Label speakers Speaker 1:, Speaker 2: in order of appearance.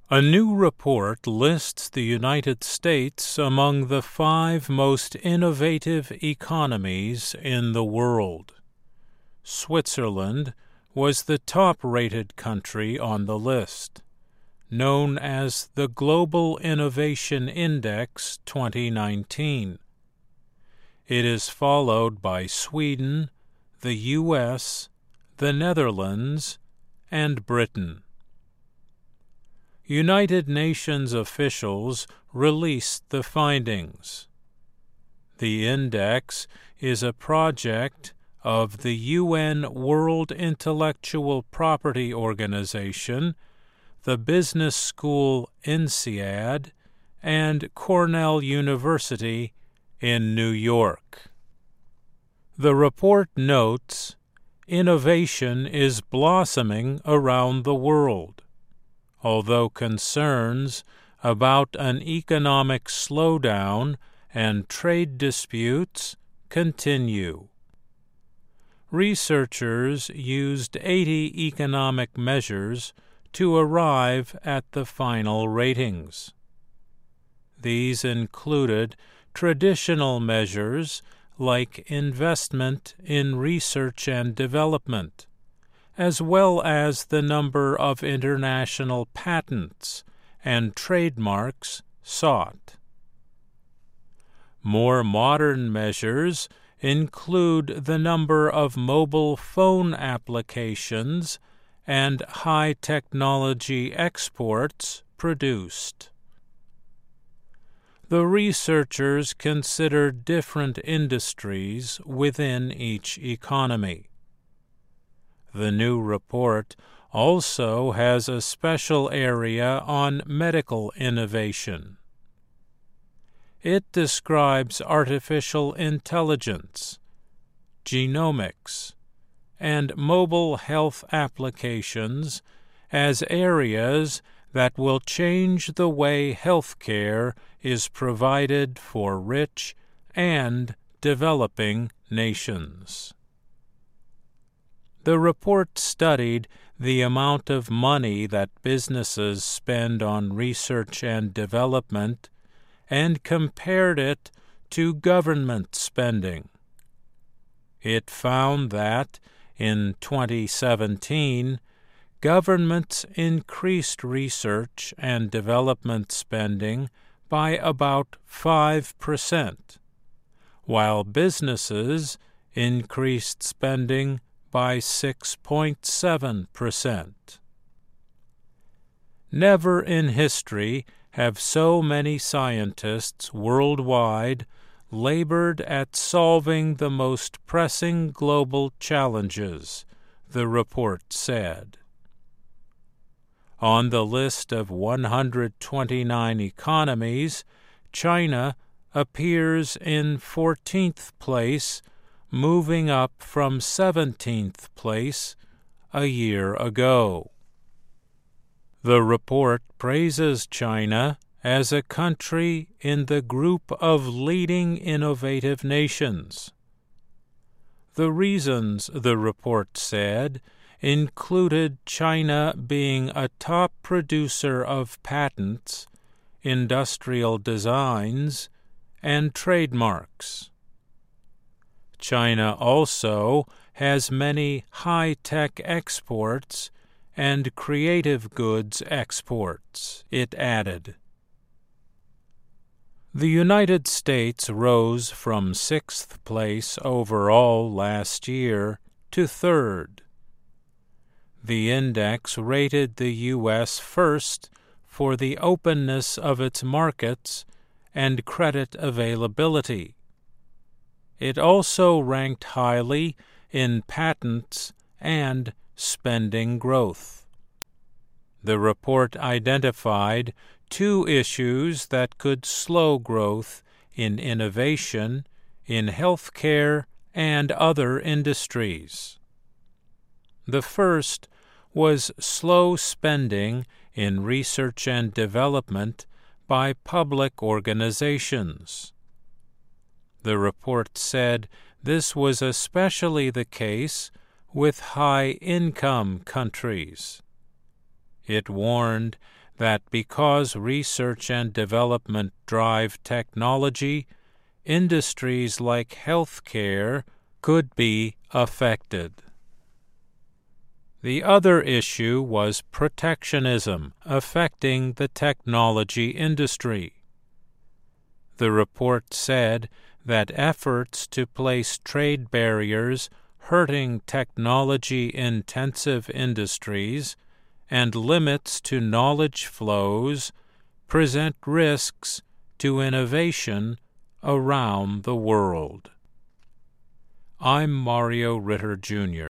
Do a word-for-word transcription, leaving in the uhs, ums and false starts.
Speaker 1: A new report lists the United States among the five most innovative economies in the world. Switzerland was the top-rated country on the list, known as the Global Innovation Index twenty nineteen. It is followed by Sweden, the U S, the Netherlands, and Britain. United Nations officials released the findings. The index is a project of the U N World Intellectual Property Organization, the business school INSEAD, and Cornell University in New York. The report notes, innovation is blossoming around the world, although concerns about an economic slowdown and trade disputes continue. Researchers used eighty economic measures to arrive at the final ratings. These included traditional measures like investment in research and development, as well as the number of international patents and trademarks sought. More modern measures include the number of mobile phone applications and high-technology exports produced. The researchers considered different industries within each economy. The new report also has a special area on medical innovation. It describes artificial intelligence, genomics, and mobile health applications as areas that will change the way healthcare is provided for rich and developing nations. The report studied the amount of money that businesses spend on research and development and compared it to government spending. It found that, in twenty seventeen, governments increased research and development spending by about five percent, while businesses increased spending by six point seven percent. Never in history have so many scientists worldwide labored at solving the most pressing global challenges, the report said. On the list of one hundred twenty-nine economies, China appears in fourteenth place, moving up from seventeenth place a year ago. The report praises China as a country in the group of leading innovative nations. The reasons, the report said, included China being a top producer of patents, industrial designs, and trademarks. China also has many high-tech exports and creative goods exports, it added. The United States rose from sixth place overall last year to third. The index rated the U S first for the openness of its markets and credit availability. It also ranked highly in patents and spending growth. The report identified two issues that could slow growth in innovation, in healthcare, and other industries. The first was slow spending in research and development by public organizations. The report said this was especially the case with high-income countries. It warned that because research and development drive technology, industries like healthcare could be affected. The other issue was protectionism affecting the technology industry. The report said that efforts to place trade barriers hurting technology-intensive industries and limits to knowledge flows present risks to innovation around the world. I'm Mario Ritter, Junior